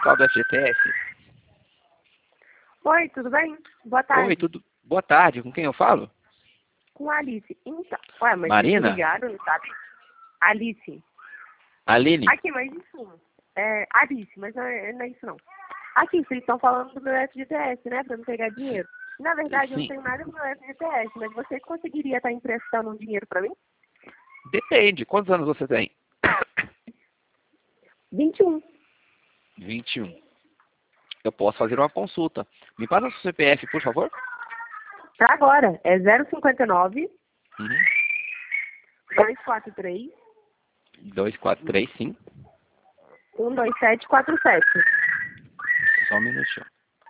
fiscal do FGTS? Oi, tudo bem? Boa tarde. Oi, tudo... Boa tarde, com quem eu falo? Com a Alice. Então, ué, mas Marina? vocês ligaram, não sabe? Alice. Aline? Aqui, mas isso. É, Alice, mas não é isso não. Aqui, vocês estão falando do meu FGTS, né? Pra não pegar dinheiro. Na verdade, eu não Sim. tenho nada no meu FGTS, mas você conseguiria estar emprestando um dinheiro pra mim? Depende, quantos anos você tem? 21. 21. Eu posso fazer uma consulta. Me passa o seu CPF, por favor? Pra agora, é 059 Uhum. 243 243, sim. 12747. Só um minutinho.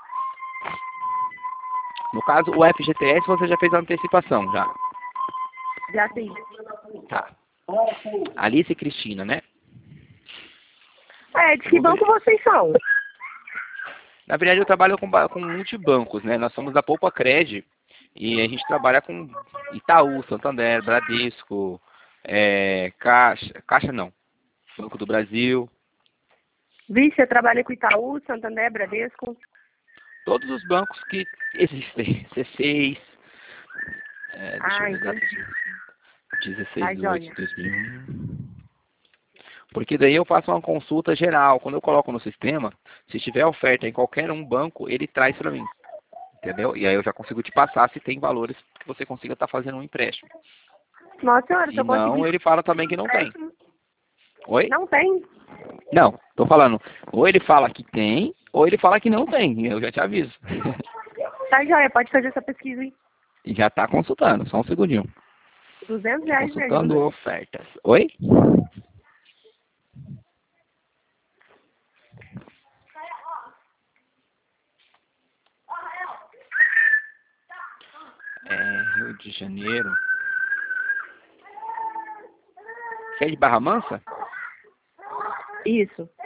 No caso, o FGTS você já fez a antecipação, já. Já tem. Tá. Alice e Cristina, né? É, de que banco vocês são? Na verdade, eu trabalho com multibancos, né? Nós somos da Poupa Cred e a gente trabalha com Itaú, Santander, Bradesco, Caixa não, Banco do Brasil, Vixe, eu trabalho com Itaú, Santander, Bradesco. todos os bancos que existem, C6, deixa eu ver, data Entendi. de 16 Tá de 8 de joia. 2001. Porque daí eu faço uma consulta geral. Quando eu coloco no sistema, se tiver oferta em qualquer um banco, ele traz para mim. Entendeu? E aí eu já consigo te passar se tem valores que você consiga estar fazendo um empréstimo. Nossa senhora, se Se eu não, conseguir ele fala também que não tem. empréstimo. Oi? Não tem. Não, tô falando. Ou ele fala que tem, ou ele fala que não tem. Eu já te aviso. Tá joia, pode fazer essa pesquisa aí. E já tá consultando, só um segundinho. R$200 me Consultando ajuda. ofertas. Oi? Rio de Janeiro. Você é de Barra Mansa? Isso.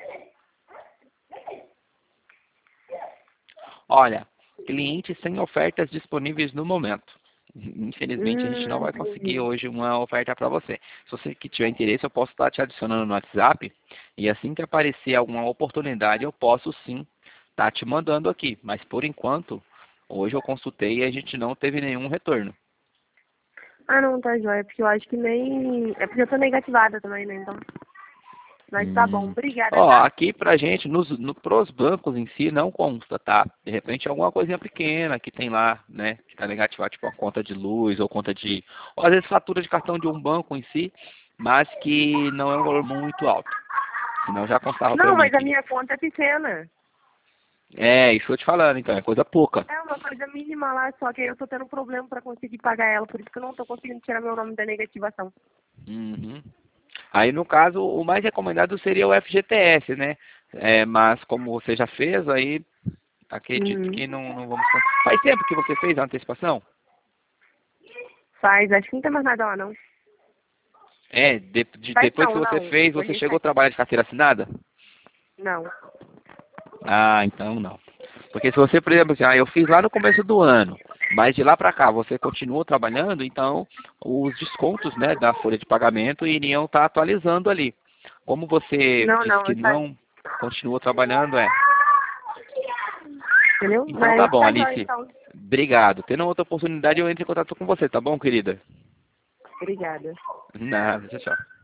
Olha, clientes sem ofertas disponíveis no momento. Infelizmente, a gente não vai conseguir Entendi. hoje uma oferta para você. Se você que tiver interesse, eu posso estar te adicionando no WhatsApp. E assim que aparecer alguma oportunidade, eu posso sim estar te mandando aqui. Mas por enquanto, hoje eu consultei e a gente não teve nenhum retorno. Não, tá joia, porque eu acho que nem... É porque eu tô negativada também, né, então... Mas tá bom, obrigada, Ó, tá? aqui pra gente, pros bancos em si, não consta, tá? De repente alguma coisinha pequena que tem lá, né? Que tá negativado, tipo uma conta de luz ou conta de... Ou às vezes fatura de cartão de um banco em si, mas que não é um valor muito alto. Senão já constava pra Não, mim mas a aqui. minha conta é pequena. É, isso que eu tô te falando, então, é coisa pouca. É uma coisa mínima lá, só que eu tô tendo problema pra conseguir pagar ela, por isso que eu não tô conseguindo tirar meu nome da negativação. Uhum. Aí, no caso, o mais recomendado seria o FGTS, né? Mas como você já fez, aí acredito que não vamos... Faz tempo que você fez a antecipação? Faz, acho que não tem mais nada lá, não. Faz Depois que não, você não. fez, Foi você chegou a recente. trabalhar de carteira assinada? Não. Ah, então não. Porque se você, por exemplo, assim, eu fiz lá no começo do ano, mas de lá para cá você continuou trabalhando, então os descontos, né, da folha de pagamento iriam estar atualizando ali. Como você Não, disse não, que eu saí. não continuou trabalhando, Entendeu? Então tá Mas bom, tá jóia, Alice. então. Obrigado. Tendo outra oportunidade, eu entro em contato com você, tá bom, querida? Obrigada. Nada, tchau, tchau.